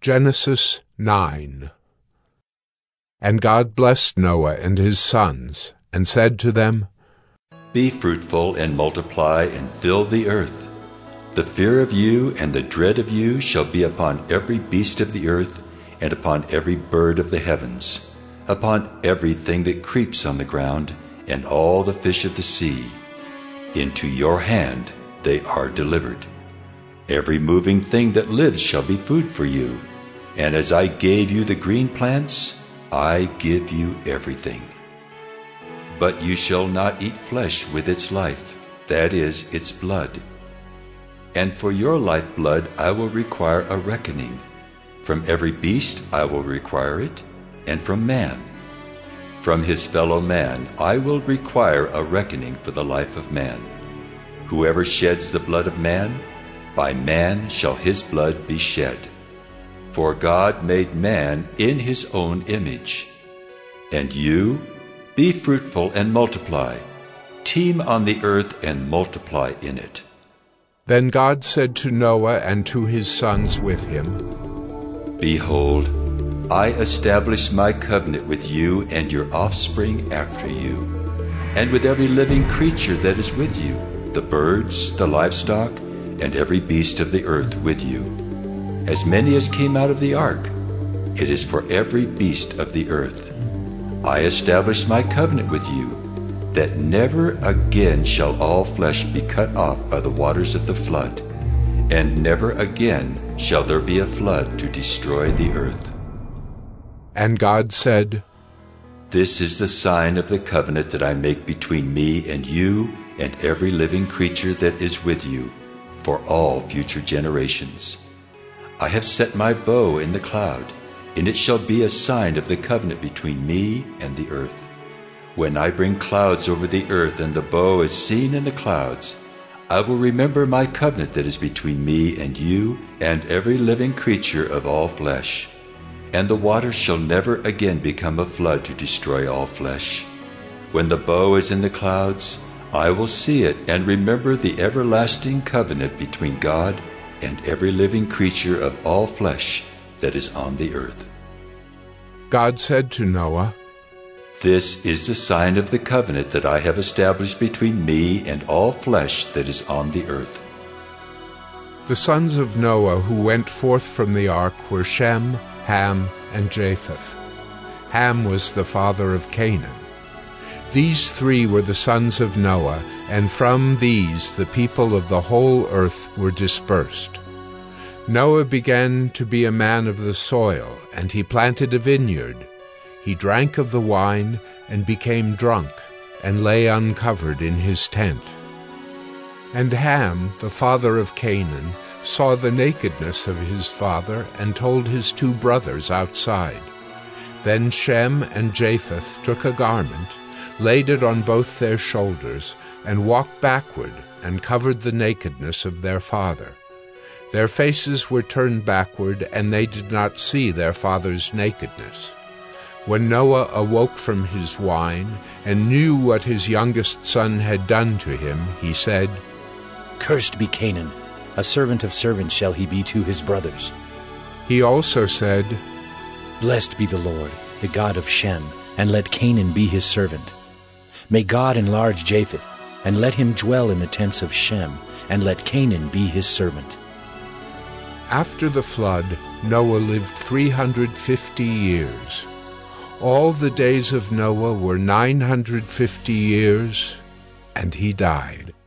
Genesis 9. And God blessed Noah and his sons, and said to them, Be fruitful and multiply and fill the earth. The fear of you and the dread of you shall be upon every beast of the earth, and upon every bird of the heavens, upon everything that creeps on the ground, and all the fish of the sea. Into your hand they are delivered. Every moving thing that lives shall be food for you. And as I gave you the green plants, I give you everything. But you shall not eat flesh with its life, that is, its blood. And for your lifeblood I will require a reckoning. From every beast I will require it, and from man. From his fellow man I will require a reckoning for the life of man. Whoever sheds the blood of man, by man shall his blood be shed. For God made man in his own image. And you, be fruitful and multiply. Teem on the earth and multiply in it. Then God said to Noah and to his sons with him, Behold, I establish my covenant with you and your offspring after you, and with every living creature that is with you, the birds, the livestock, and every beast of the earth with you. As many as came out of the ark, it is for every beast of the earth. I establish my covenant with you, that never again shall all flesh be cut off by the waters of the flood, and never again shall there be a flood to destroy the earth. And God said, This is the sign of the covenant that I make between me and you and every living creature that is with you, for all future generations. I have set my bow in the cloud, and it shall be a sign of the covenant between me and the earth. When I bring clouds over the earth and the bow is seen in the clouds, I will remember my covenant that is between me and you and every living creature of all flesh. And the water shall never again become a flood to destroy all flesh. When the bow is in the clouds, I will see it and remember the everlasting covenant between God and every living creature of all flesh that is on the earth. God said to Noah, This is the sign of the covenant that I have established between me and all flesh that is on the earth. The sons of Noah who went forth from the ark were Shem, Ham, and Japheth. Ham was the father of Canaan. These three were the sons of Noah, and from these the people of the whole earth were dispersed. Noah began to be a man of the soil, and he planted a vineyard. He drank of the wine, and became drunk, and lay uncovered in his tent. And Ham, the father of Canaan, saw the nakedness of his father, and told his two brothers outside. Then Shem and Japheth took a garment, laid it on both their shoulders, and walked backward, and covered the nakedness of their father. Their faces were turned backward, and they did not see their father's nakedness. When Noah awoke from his wine, and knew what his youngest son had done to him, he said, Cursed be Canaan, a servant of servants shall he be to his brothers. He also said, Blessed be the Lord, the God of Shem, and let Canaan be his servant. May God enlarge Japheth, and let him dwell in the tents of Shem, and let Canaan be his servant. After the flood, Noah lived 350 years. All the days of Noah were 950 years, and he died.